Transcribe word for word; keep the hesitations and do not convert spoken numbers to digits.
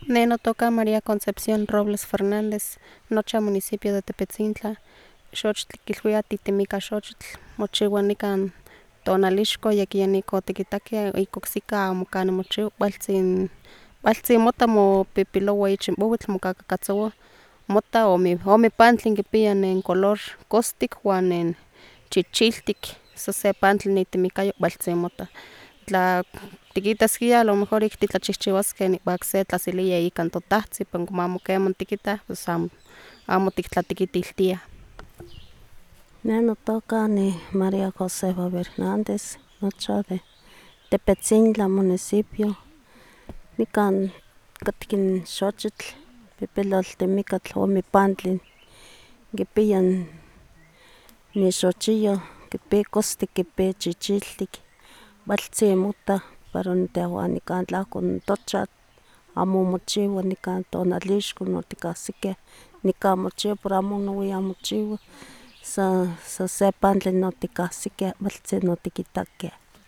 Ne notoka María Concepción Robles Fernández, nocha municipio de Tepetzintla, xochitl kilwia titimika xochitl, mochiwa nikan tonalixko yakiyaniko otikitakeh ik oksika amo kanin mochiwa, kualtzin kualtzin mota mopipilowa ich n powitl mokakatzowa, mota ome ome pantzin kipia nen color kostik wan nen chichiltik, san se pantli nitimikayo kualtzin mota, tla tikitaskia alo mejor ik titlachihchiuaskeh nipak se tlasilia ika totahtzin pero como amo keman tikitah pues amo amo tiktlatekitiltiah. Ne notoka ni María Josefa Fernández, nocha de Tepetzintla municipio, nikan katka n xochitl pipilotl temikatl ome pantlin kipia nixochiyoh, kipi kostik, kipi chichiltik, kualtzin mota pero tehwan nikan tlahko n tochan amo mochiwa nikan tonalixco otikahsikeh nikan mochiwa pero amo onian mochiwa san san se pantli otikahsikeh kualtzin otikitakeh.